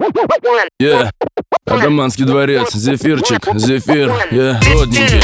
Атаманский дворец, зефирчик, зефир, родненький,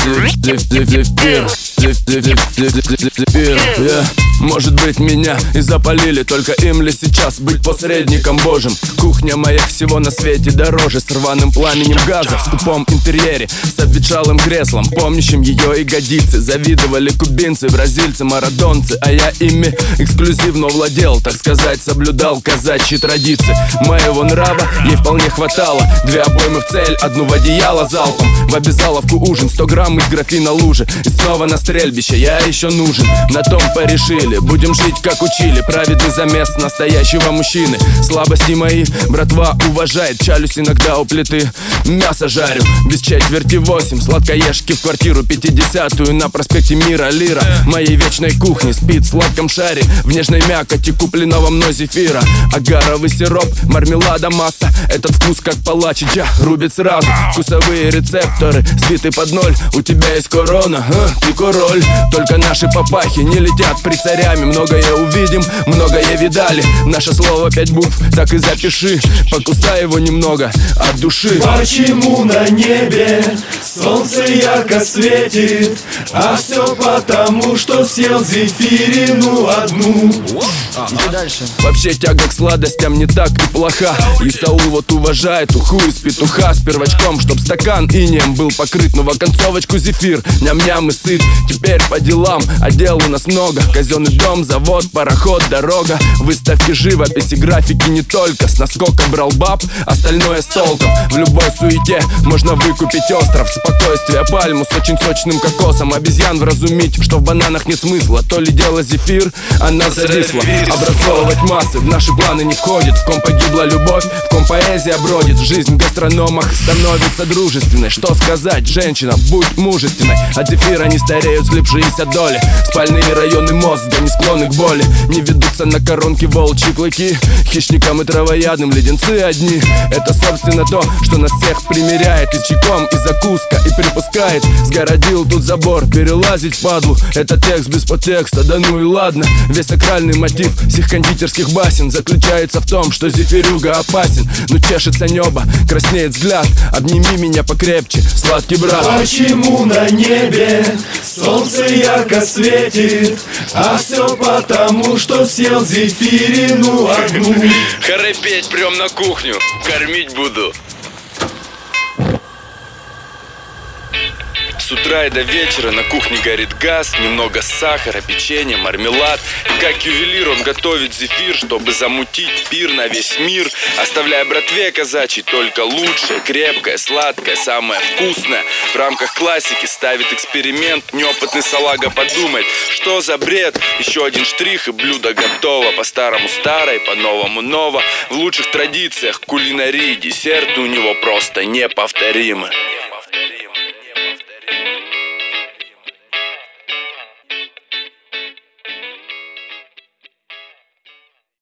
зефир, Может быть, меня и запалили, только им ли сейчас быть посредником божьим? Кухня моя всего на свете дороже, с рваным пламенем газа в скупом интерьере, с обветшалым креслом, помнящим ее ягодицы. Завидовали кубинцы, бразильцы, марадонцы, а я ими эксклюзивно владел, так сказать, соблюдал казачьи традиции. Моего нрава ей вполне хватало, 2 обоймы в цель, 1 в одеяло залпом. В обязаловку ужин, 100 грамм из графина лужи. И снова на стрельбище, я еще нужен. На том порешили, будем жить как учили. Праведный замес настоящего мужчины. Слабости мои братва уважает, чалюсь иногда у плиты. Мясо жарю, без четверти 8. Сладкоежки в квартиру 50-ю на проспекте Мира Лира. Моей вечной кухни спит в сладком шаре, в нежной мякоти купленного мной зефира. Агаровый сироп, мармелада масса. Этот вкус как палачича рубит сразу. Вкусовые рецепторы сбиты под ноль. У тебя есть корона, ты король. Только наши папахи не летят при царями. Многое увидим, многое видали. Наше слово 5 букв, так и запиши. Покусай его немного от души. Почему на небе солнце ярко светит? А все потому, что съел зефирину одну. Иди дальше. Вообще тяга к сладостям не так и плоха. И Саул вот уважает уху из петуха с первочком, чтоб стакан инеем был покрыт. Но в оконцовочку зефир, ням-ням и сыт. Теперь по делам, а дел у нас много. Казенный дом, завод, пароход, дорога. Выставки, живописи, графики не только. С наскоком брал баб, остальное с толком. В любой суете можно выкупить остров спокойствия, пальму с очень сочным кокосом. Обезьян вразумить, что в бананах нет смысла. То ли дело зефир, она зависла. Образовывать массы в наши планы не входит. В ком погибла любовь, в ком поэзия бродит. Жизнь в гастрономах становится дружественной. Что сказать, женщина, будь мужественной. От зефира не стареют слипшиеся доли. Спальные районы мозга не склонны к боли. Не ведутся на коронки волчьи клыки. Хищникам и травоядным леденцы одни. Это собственно то, что нас всех примеряет. И чайком, и закуска, и припускает. Сгородил тут забор, перелазить впадлу. Это текст без подтекста, да ну и ладно. Весь сакральный мотив всех кондитерских басен заключается в том, что зефирюга опасен. Но чешется небо, краснеет взгляд. Обними меня покрепче, сладкий брат. Почему на небе солнце ярко светит? А все потому, что съел зефирину одну. Храпеть прям на кухню, кормить буду. С утра и до вечера на кухне горит газ, немного сахара, печенье, мармелад. И как ювелир он готовит зефир, чтобы замутить пир на весь мир, оставляя братве казачьей только лучшее, крепкое, сладкое, самое вкусное. В рамках классики ставит эксперимент, неопытный салага подумает, что за бред. Еще один штрих и блюдо готово. По-старому старое, по-новому ново. В лучших традициях кулинарии десерты у него просто неповторимы.